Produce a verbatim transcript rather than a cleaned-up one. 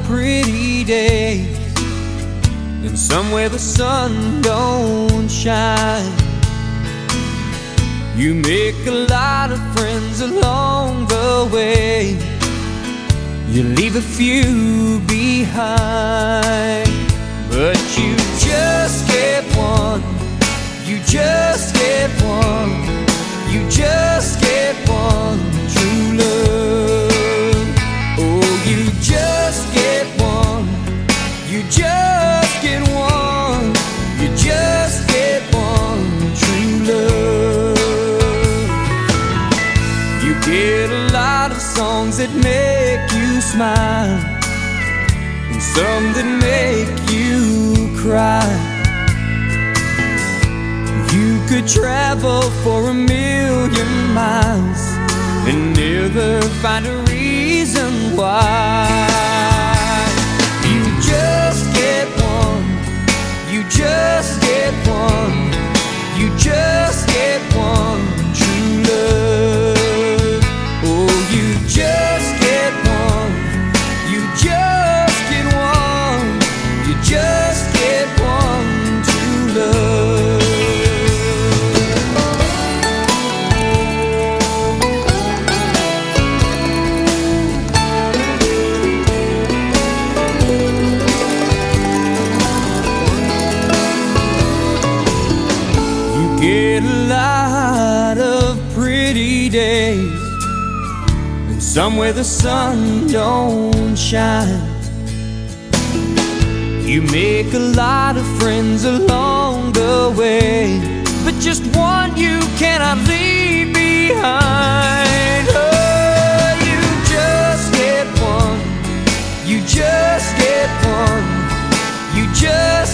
pretty days, and some where the sun don't shine. You make a lot of friends along the way, you leave a few behind. But you just get one, you just get one, you just get one true love. Oh, you just get one, you just get one, you just get one true love. You get a lot of songs that make you smile, and some that make you cry. You could travel for a million miles and never find a reason why. You just get one, you just get one, you just get one true love. Oh, you just get one, you just get one, you just get one true love. Get a lot of pretty days, and some where the sun don't shine. You make a lot of friends along the way, but just one you cannot leave behind. Oh, you just get one, you just get one, you just